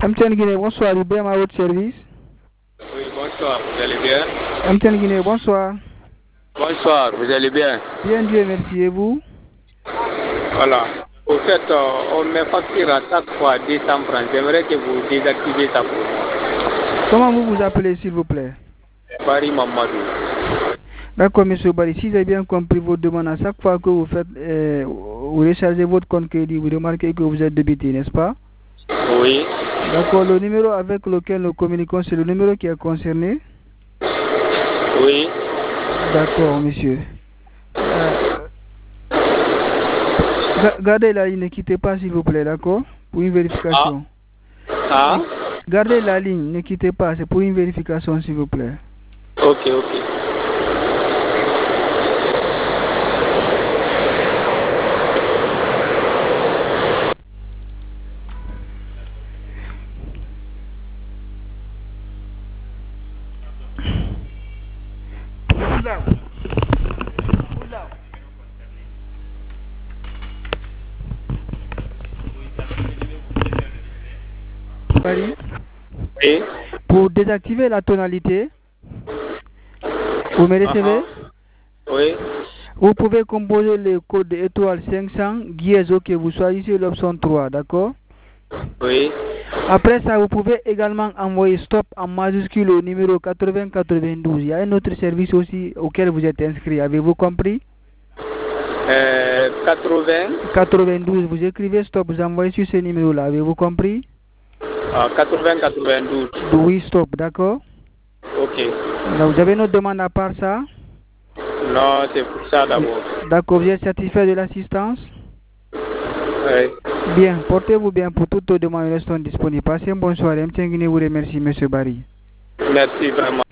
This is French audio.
MTN Guinée, bonsoir, IBM à votre service. Oui, bonsoir, vous allez bien? MTN Guinée, bonsoir. Bonsoir, vous allez bien? Bien, Dieu merci, et vous? Voilà. Au fait, on me facture à chaque fois 200 francs. J'aimerais que vous désactivez ça pour moi. Comment vous vous appelez, s'il vous plaît? Barry Mamadou. D'accord, monsieur Barry, si j'ai bien compris votre demande, à chaque fois que vous faites, vous rechargez votre compte crédit, vous remarquez que vous êtes débité, n'est-ce pas? Oui. D'accord, le numéro avec lequel nous communiquons, c'est le numéro qui est concerné? Oui. D'accord, monsieur. Gardez la ligne, ne quittez pas, s'il vous plaît, d'accord? Pour une vérification. Gardez la ligne, ne quittez pas, c'est pour une vérification, s'il vous plaît. Ok. Paris. Oui. Pour désactiver la tonalité, vous me recevez? Oui. Vous pouvez composer le code étoile 500, dièse, ok, vous choisissez l'option 3, d'accord? Oui. Après ça, vous pouvez également envoyer stop en majuscule au numéro 8092. Il y a un autre service aussi auquel vous êtes inscrit, avez-vous compris? 92, vous écrivez stop, vous envoyez sur ce numéro-là, avez-vous compris? 92. Oui, stop, d'accord? Ok. Donc, vous avez une autre demande à part ça? Non, c'est pour ça d'abord. D'accord, vous êtes satisfait de l'assistance? Oui. Bien, portez-vous bien pour toutes vos demandes restant disponibles. Passez une bonne soirée. MTN Guinée vous remercie, monsieur Barry. Merci vraiment.